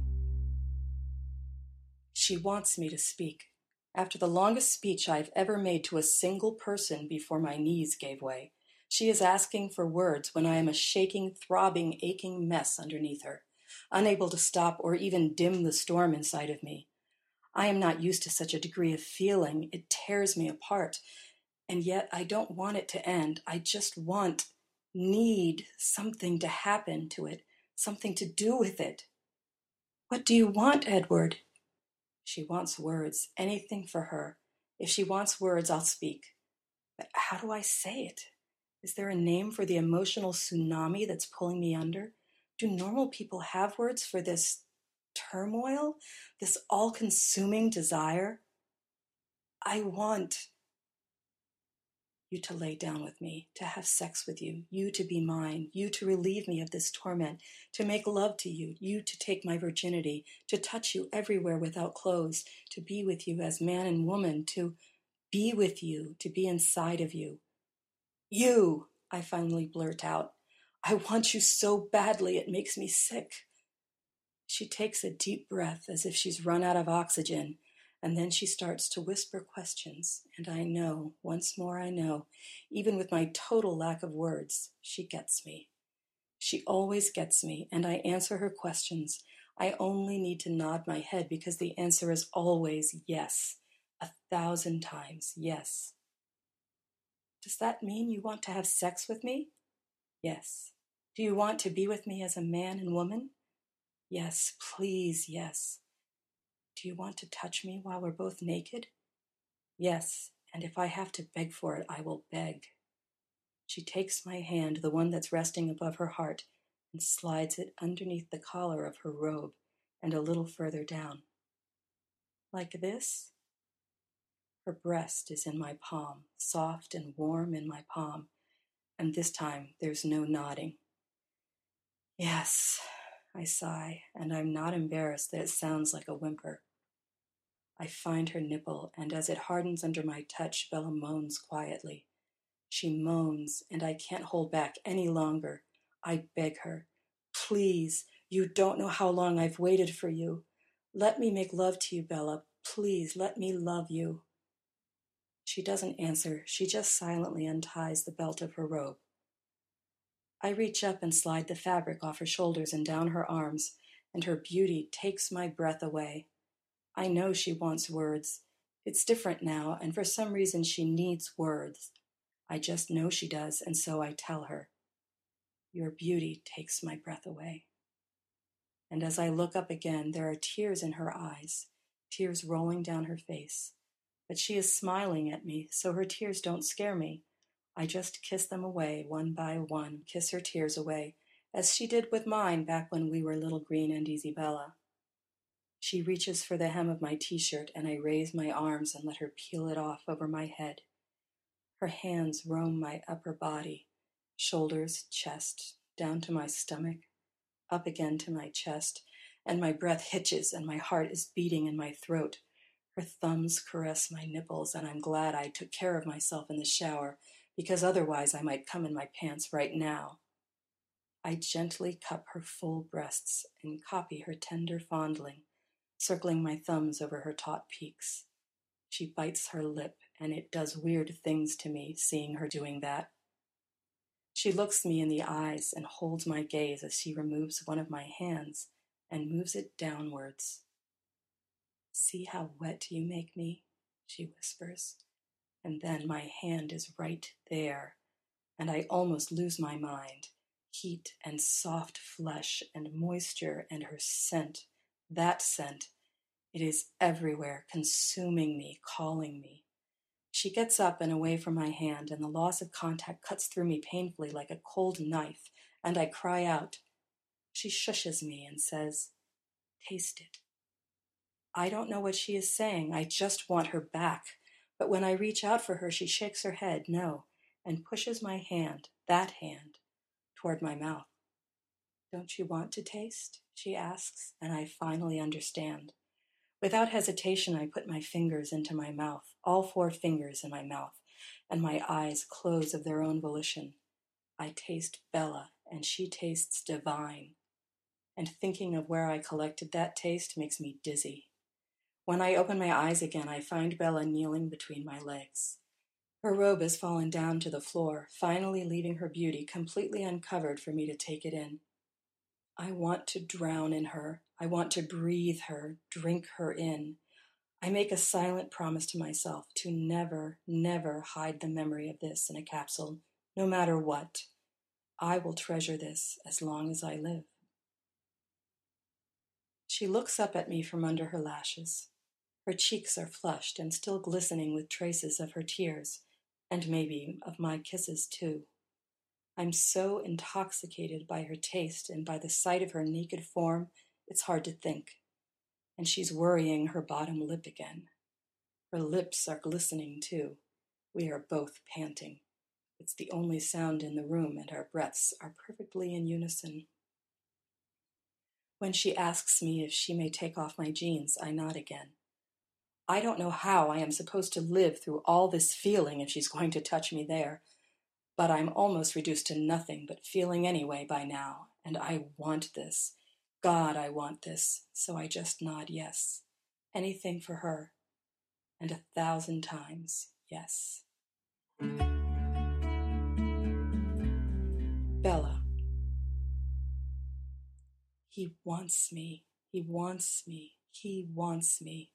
She wants me to speak. After the longest speech I've ever made to a single person before my knees gave way, she is asking for words when I am a shaking, throbbing, aching mess underneath her, unable to stop or even dim the storm inside of me. I am not used to such a degree of feeling. It tears me apart. And yet I don't want it to end. I just want, need something to happen to it, something to do with it. What do you want, Edward? She wants words, anything for her. If she wants words, I'll speak. But how do I say it? Is there a name for the emotional tsunami that's pulling me under? Do normal people have words for this turmoil, this all-consuming desire? I want you to lay down with me, to have sex with you, you to be mine, you to relieve me of this torment, to make love to you, you to take my virginity, to touch you everywhere without clothes, to be with you as man and woman, to be with you, to be inside of you. You, I finally blurt out. I want you so badly it makes me sick. She takes a deep breath as if she's run out of oxygen, and then she starts to whisper questions, and I know, once more I know, even with my total lack of words, she gets me. She always gets me, and I answer her questions. I only need to nod my head because the answer is always yes, a thousand times yes. Does that mean you want to have sex with me? Yes. Do you want to be with me as a man and woman? Yes, please, yes. Do you want to touch me while we're both naked? Yes, and if I have to beg for it, I will beg. She takes my hand, the one that's resting above her heart, and slides it underneath the collar of her robe and a little further down. Like this? Her breast is in my palm, soft and warm in my palm, and this time there's no nodding. Yes, I sigh, and I'm not embarrassed that it sounds like a whimper. I find her nipple, and as it hardens under my touch, Bella moans quietly. She moans, and I can't hold back any longer. I beg her, please, you don't know how long I've waited for you. Let me make love to you, Bella. Please, let me love you. She doesn't answer. She just silently unties the belt of her robe. I reach up and slide the fabric off her shoulders and down her arms, and her beauty takes my breath away. I know she wants words. It's different now, and for some reason she needs words. I just know she does, and so I tell her. Your beauty takes my breath away. And as I look up again, there are tears in her eyes, tears rolling down her face. But she is smiling at me, so her tears don't scare me. I just kiss them away, one by one, kiss her tears away, as she did with mine back when we were little Green and Easy Bella. She reaches for the hem of my t-shirt, and I raise my arms and let her peel it off over my head. Her hands roam my upper body, shoulders, chest, down to my stomach, up again to my chest, and my breath hitches and my heart is beating in my throat. Her thumbs caress my nipples, and I'm glad I took care of myself in the shower, because otherwise I might come in my pants right now. I gently cup her full breasts and copy her tender fondling, circling my thumbs over her taut peaks. She bites her lip and it does weird things to me seeing her doing that. She looks me in the eyes and holds my gaze as she removes one of my hands and moves it downwards. "See how wet you make me," she whispers, and then my hand is right there, and I almost lose my mind. Heat and soft flesh and moisture and her scent, that scent, it is everywhere, consuming me, calling me. She gets up and away from my hand, and the loss of contact cuts through me painfully like a cold knife, and I cry out. She shushes me and says, "Taste it." I don't know what she is saying. I just want her back. But when I reach out for her, she shakes her head, no, and pushes my hand, that hand, toward my mouth. "Don't you want to taste?" she asks, and I finally understand. Without hesitation, I put my fingers into my mouth, all four fingers in my mouth, and my eyes close of their own volition. I taste Bella, and she tastes divine. And thinking of where I collected that taste makes me dizzy. When I open my eyes again, I find Bella kneeling between my legs. Her robe has fallen down to the floor, finally leaving her beauty completely uncovered for me to take it in. I want to drown in her. I want to breathe her, drink her in. I make a silent promise to myself to never, never hide the memory of this in a capsule, no matter what. I will treasure this as long as I live. She looks up at me from under her lashes. Her cheeks are flushed and still glistening with traces of her tears, and maybe of my kisses too. I'm so intoxicated by her taste and by the sight of her naked form, it's hard to think. And she's worrying her bottom lip again. Her lips are glistening too. We are both panting. It's the only sound in the room, and our breaths are perfectly in unison. When she asks me if she may take off my jeans, I nod again. I don't know how I am supposed to live through all this feeling if she's going to touch me there, but I'm almost reduced to nothing but feeling anyway by now, and I want this. God, I want this, so I just nod yes. Anything for her, and a thousand times yes. Bella. He wants me. He wants me. He wants me.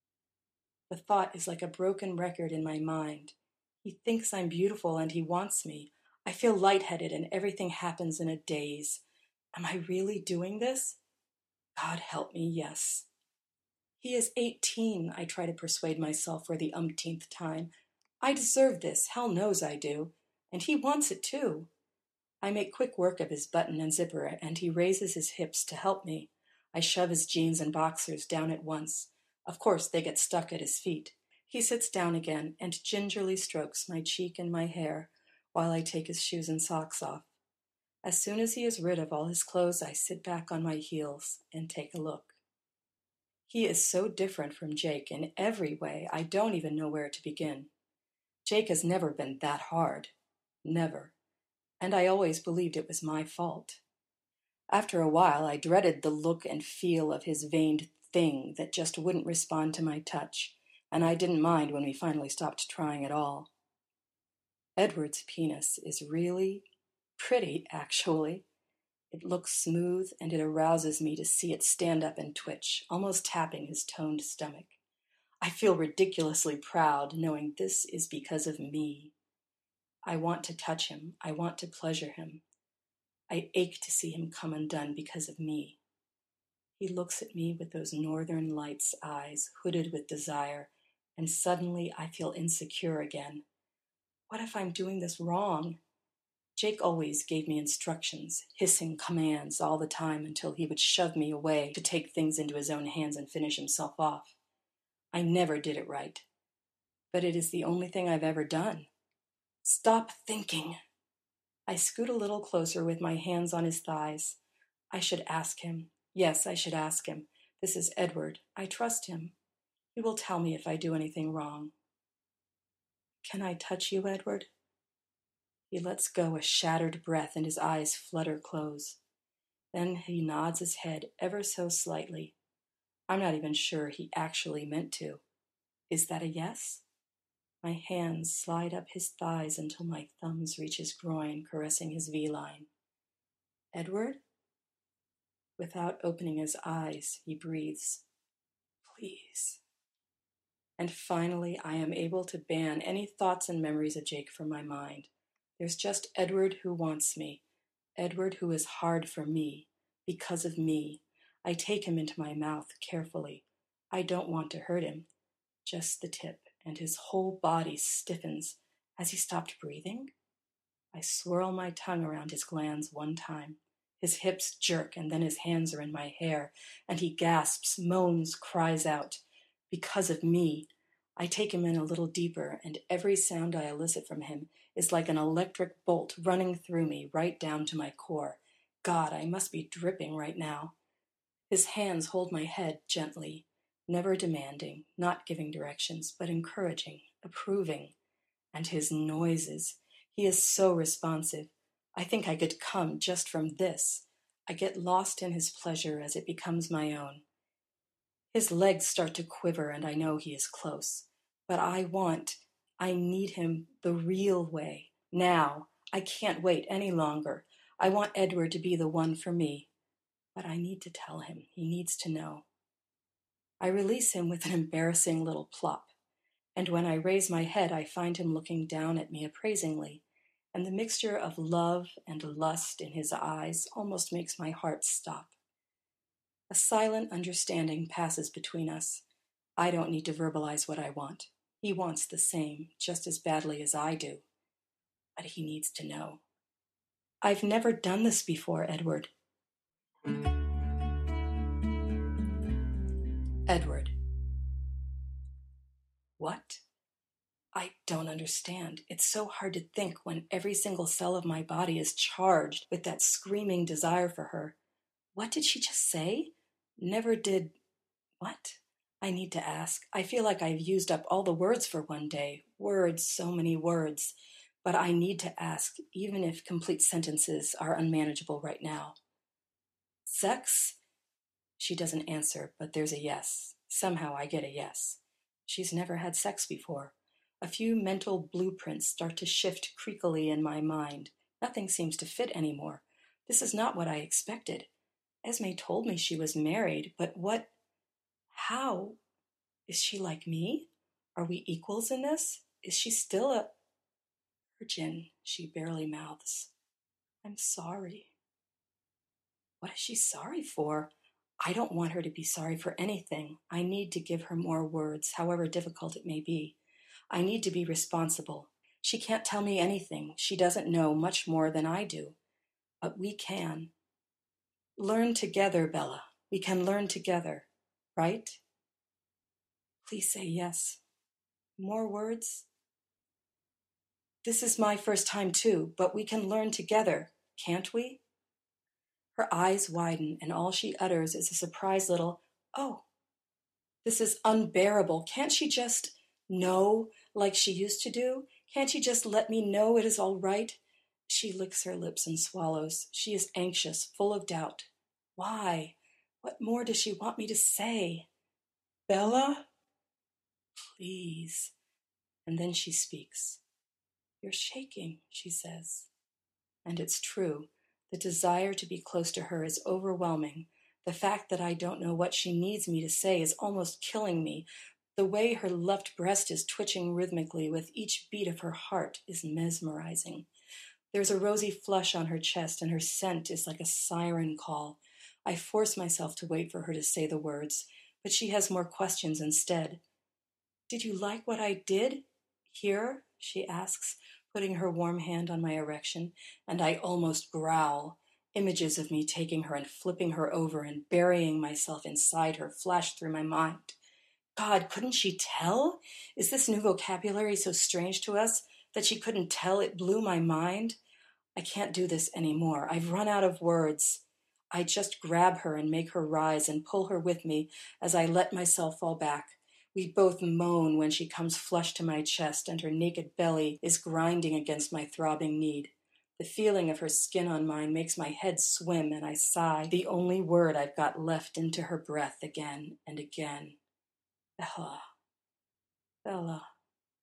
The thought is like a broken record in my mind. He thinks I'm beautiful and he wants me. I feel lightheaded and everything happens in a daze. Am I really doing this? God help me, yes. He is eighteen, I try to persuade myself for the umpteenth time. I deserve this, hell knows I do. And he wants it too. I make quick work of his button and zipper, and he raises his hips to help me. I shove his jeans and boxers down at once. Of course, they get stuck at his feet. He sits down again and gingerly strokes my cheek and my hair while I take his shoes and socks off. As soon as he is rid of all his clothes, I sit back on my heels and take a look. He is so different from Jake in every way, I don't even know where to begin. Jake has never been that hard. Never. And I always believed it was my fault. After a while, I dreaded the look and feel of his veined thing that just wouldn't respond to my touch, and I didn't mind when we finally stopped trying at all. Edward's penis is really pretty, actually. It looks smooth, and it arouses me to see it stand up and twitch, almost tapping his toned stomach. I feel ridiculously proud, knowing this is because of me. I want to touch him. I want to pleasure him. I ache to see him come undone because of me. He looks at me with those northern lights eyes, hooded with desire, and suddenly I feel insecure again. What if I'm doing this wrong? Jake always gave me instructions, hissing commands all the time until he would shove me away to take things into his own hands and finish himself off. I never did it right. But it is the only thing I've ever done. Stop thinking. I scoot a little closer with my hands on his thighs. I should ask him. Yes, I should ask him. This is Edward. I trust him. He will tell me if I do anything wrong. Can I touch you, Edward? He lets go a shattered breath and his eyes flutter close. Then he nods his head ever so slightly. I'm not even sure he actually meant to. Is that a yes? My hands slide up his thighs until my thumbs reach his groin, caressing his V-line. Edward? Without opening his eyes, he breathes, please. And finally, I am able to ban any thoughts and memories of Jake from my mind. There's just Edward who wants me, Edward who is hard for me, because of me. I take him into my mouth carefully. I don't want to hurt him, just the tip, and his whole body stiffens. Has he stopped breathing? I swirl my tongue around his glands one time. His hips jerk, and then his hands are in my hair, and he gasps, moans, cries out. Because of me. I take him in a little deeper, and every sound I elicit from him is like an electric bolt running through me right down to my core. God, I must be dripping right now. His hands hold my head gently, never demanding, not giving directions, but encouraging, approving. And his noises. He is so responsive. I think I could come just from this. I get lost in his pleasure as it becomes my own. His legs start to quiver, and I know he is close. But I want, I need him the real way. Now. I can't wait any longer. I want Edward to be the one for me. But I need to tell him. He needs to know. I release him with an embarrassing little plop. And when I raise my head, I find him looking down at me appraisingly. And the mixture of love and lust in his eyes almost makes my heart stop. A silent understanding passes between us. I don't need to verbalize what I want. He wants the same, just as badly as I do. But he needs to know. I've never done this before, Edward. Edward. What? I don't understand. It's so hard to think when every single cell of my body is charged with that screaming desire for her. What did she just say? Never did... What? I need to ask. I feel like I've used up all the words for one day. Words, so many words. But I need to ask, even if complete sentences are unmanageable right now. Sex? She doesn't answer, but there's a yes. Somehow I get a yes. She's never had sex before. A few mental blueprints start to shift creakily in my mind. Nothing seems to fit anymore. This is not what I expected. Esme told me she was married, but what... How? Is she like me? Are we equals in this? Is she still a... Virgin, she barely mouths. I'm sorry. What is she sorry for? I don't want her to be sorry for anything. I need to give her more words, however difficult it may be. I need to be responsible. She can't tell me anything. She doesn't know much more than I do. But we can. Learn together, Bella. We can learn together, right? Please say yes. More words? This is my first time too, but we can learn together, can't we? Her eyes widen, and all she utters is a surprised little, oh. This is unbearable. Can't she just know like she used to do? Can't she just let me know it is all right? She licks her lips and swallows. She is anxious, full of doubt. Why? What more does she want me to say? Bella? Please. And then she speaks. You're shaking, she says. And it's true. The desire to be close to her is overwhelming. The fact that I don't know what she needs me to say is almost killing me. The way her left breast is twitching rhythmically with each beat of her heart is mesmerizing. There's a rosy flush on her chest, and her scent is like a siren call. I force myself to wait for her to say the words, but she has more questions instead. Did you like what I did? Here? She asks, putting her warm hand on my erection, and I almost growl. Images of me taking her and flipping her over and burying myself inside her flash through my mind. God, couldn't she tell? Is this new vocabulary so strange to us that she couldn't tell? It blew my mind. I can't do this anymore. I've run out of words. I just grab her and make her rise and pull her with me as I let myself fall back. We both moan when she comes flush to my chest and her naked belly is grinding against my throbbing need. The feeling of her skin on mine makes my head swim and I sigh, the only word I've got left into her breath again and again. Bella. Bella.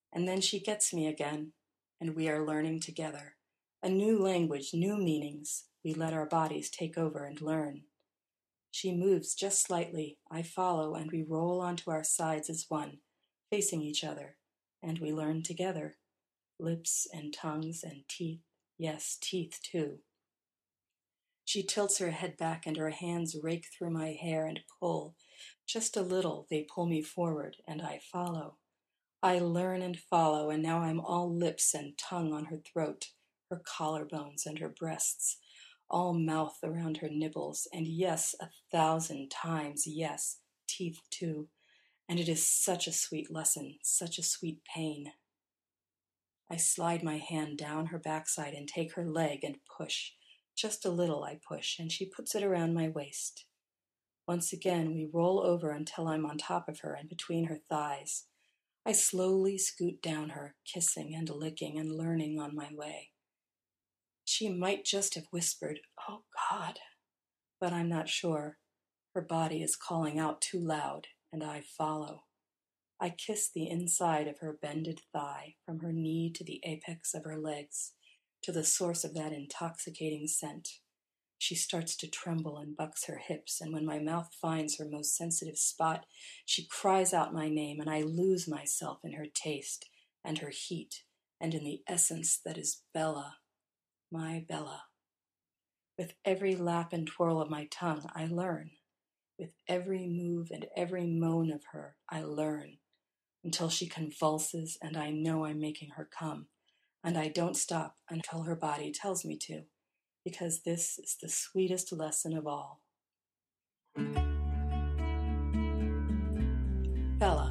And then she gets me again, and we are learning together. A new language, new meanings. We let our bodies take over and learn. She moves just slightly. I follow, and we roll onto our sides as one, facing each other, and we learn together. Lips and tongues and teeth. Yes, teeth too. She tilts her head back, and her hands rake through my hair and pull. Just a little, they pull me forward, and I follow. I learn and follow, and now I'm all lips and tongue on her throat, her collarbones and her breasts, all mouth around her nipples, and yes, a thousand times yes, teeth too. And it is such a sweet lesson, such a sweet pain. I slide my hand down her backside and take her leg and push. Just a little I push, and she puts it around my waist. Once again, we roll over until I'm on top of her and between her thighs. I slowly scoot down her, kissing and licking and learning on my way. She might just have whispered, "Oh, God," but I'm not sure. Her body is calling out too loud, and I follow. I kiss the inside of her bended thigh, from her knee to the apex of her legs, to the source of that intoxicating scent. She starts to tremble and bucks her hips, and when my mouth finds her most sensitive spot, she cries out my name, and I lose myself in her taste and her heat and in the essence that is Bella, my Bella. With every lap and twirl of my tongue, I learn. With every move and every moan of her, I learn, until she convulses and I know I'm making her come, and I don't stop until her body tells me to, because this is the sweetest lesson of all. Bella.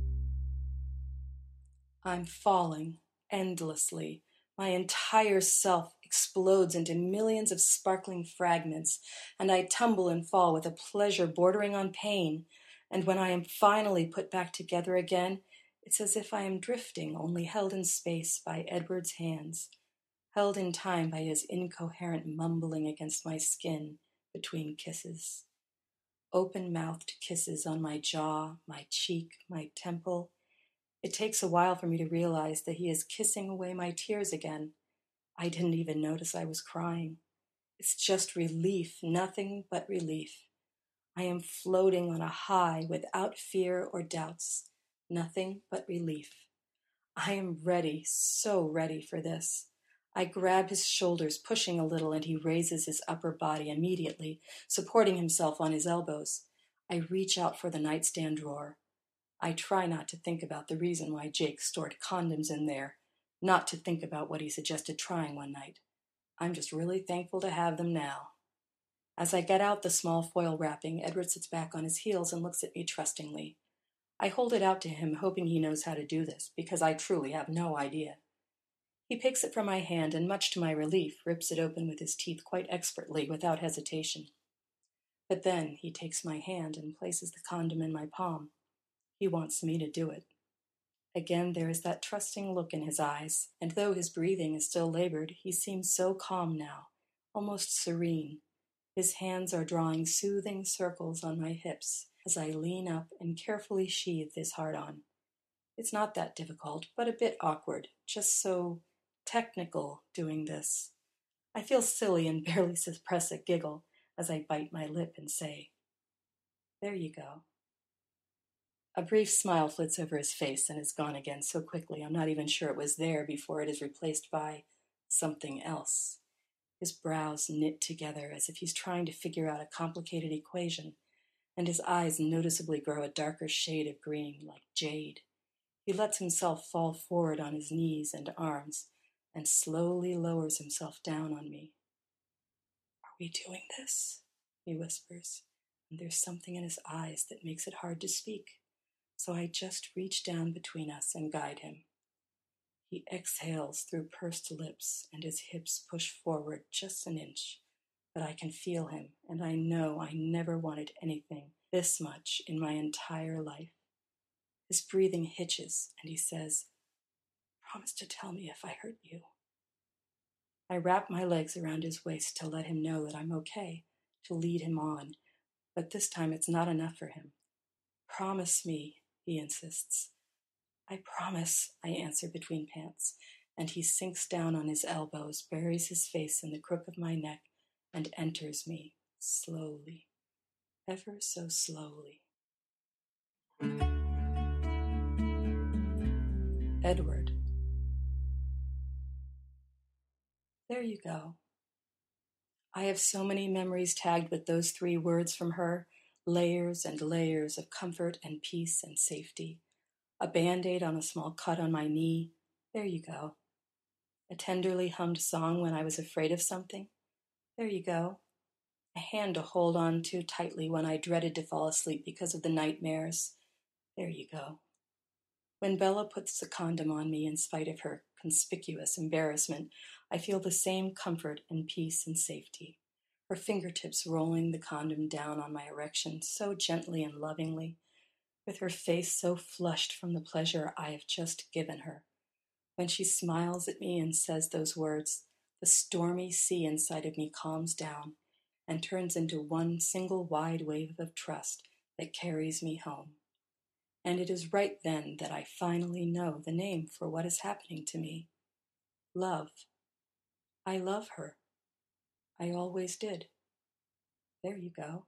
I'm falling endlessly. My entire self explodes into millions of sparkling fragments, and I tumble and fall with a pleasure bordering on pain. And when I am finally put back together again, it's as if I am drifting, only held in space by Edward's hands, held in time by his incoherent mumbling against my skin between kisses. Open-mouthed kisses on my jaw, my cheek, my temple. It takes a while for me to realize that he is kissing away my tears again. I didn't even notice I was crying. It's just relief, nothing but relief. I am floating on a high without fear or doubts. Nothing but relief. I am ready, so ready for this. I grab his shoulders, pushing a little, and he raises his upper body immediately, supporting himself on his elbows. I reach out for the nightstand drawer. I try not to think about the reason why Jake stored condoms in there, not to think about what he suggested trying one night. I'm just really thankful to have them now. As I get out the small foil wrapping, Edward sits back on his heels and looks at me trustingly. I hold it out to him, hoping he knows how to do this, because I truly have no idea. He picks it from my hand and, much to my relief, rips it open with his teeth quite expertly, without hesitation. But then he takes my hand and places the condom in my palm. He wants me to do it. Again, there is that trusting look in his eyes, and though his breathing is still labored, he seems so calm now, almost serene. His hands are drawing soothing circles on my hips as I lean up and carefully sheathe his hard-on. It's not that difficult, but a bit awkward, just so technical doing this. I feel silly and barely suppress a giggle as I bite my lip and say, "There you go." A brief smile flits over his face and is gone again so quickly I'm not even sure it was there before it is replaced by something else. His brows knit together as if he's trying to figure out a complicated equation, and his eyes noticeably grow a darker shade of green, like jade. He lets himself fall forward on his knees and arms and slowly lowers himself down on me. "Are we doing this?" he whispers, and there's something in his eyes that makes it hard to speak. So I just reach down between us and guide him. He exhales through pursed lips, and his hips push forward just an inch, but I can feel him, and I know I never wanted anything this much in my entire life. His breathing hitches, and he says, "Promise to tell me if I hurt you." I wrap my legs around his waist to let him know that I'm okay, to lead him on, but this time it's not enough for him. "Promise me," he insists. I promise, I answer between pants, and he sinks down on his elbows, buries his face in the crook of my neck, and enters me, slowly, ever so slowly. Edward. There you go. I have so many memories tagged with those three words from her, layers and layers of comfort and peace and safety. A Band-Aid on a small cut on my knee. There you go. A tenderly hummed song when I was afraid of something. There you go. A hand to hold on to tightly when I dreaded to fall asleep because of the nightmares. There you go. When Bella puts the condom on me in spite of her conspicuous embarrassment, I feel the same comfort and peace and safety. Her fingertips rolling the condom down on my erection so gently and lovingly, with her face so flushed from the pleasure I have just given her. When she smiles at me and says those words, the stormy sea inside of me calms down and turns into one single wide wave of trust that carries me home. And it is right then that I finally know the name for what is happening to me. Love. I love her. I always did. There you go.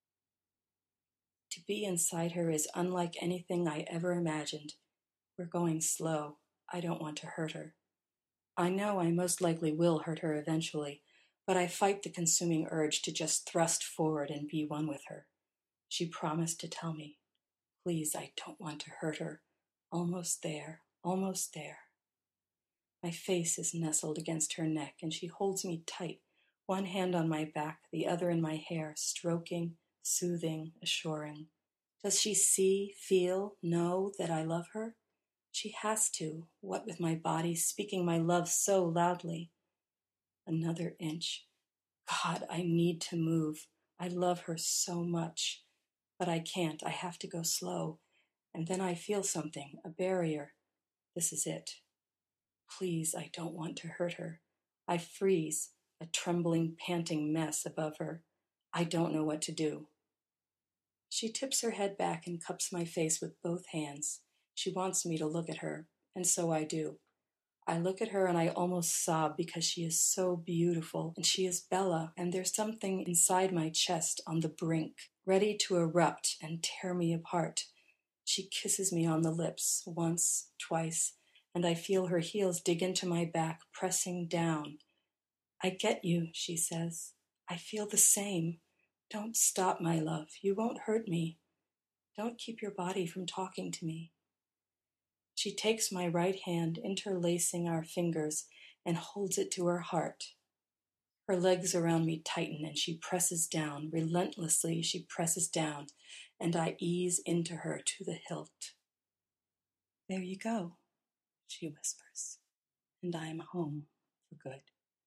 To be inside her is unlike anything I ever imagined. We're going slow. I don't want to hurt her. I know I most likely will hurt her eventually, but I fight the consuming urge to just thrust forward and be one with her. She promised to tell me. Please, I don't want to hurt her. Almost there, almost there. My face is nestled against her neck, and she holds me tight, one hand on my back, the other in my hair, stroking, soothing, assuring. Does she see, feel, know that I love her? She has to, what with my body speaking my love so loudly. Another inch. God, I need to move. I love her so much. But I can't. I have to go slow. And then I feel something, a barrier. This is it. Please, I don't want to hurt her. I freeze, a trembling, panting mess above her. I don't know what to do. She tips her head back and cups my face with both hands. She wants me to look at her, and so I do. I look at her and I almost sob because she is so beautiful, and she is Bella, and there's something inside my chest on the brink, ready to erupt and tear me apart. She kisses me on the lips, once, twice, and I feel her heels dig into my back, pressing down. I get you, she says. I feel the same. Don't stop, my love. You won't hurt me. Don't keep your body from talking to me. She takes my right hand, interlacing our fingers, and holds it to her heart. Her legs around me tighten, and she presses down. Relentlessly, she presses down, and I ease into her to the hilt. There you go, she whispers, and I am home for good.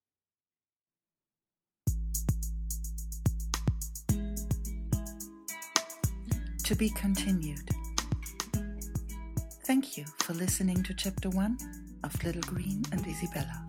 To be continued. Thank you for listening to Chapter one of Little Green and Isabella.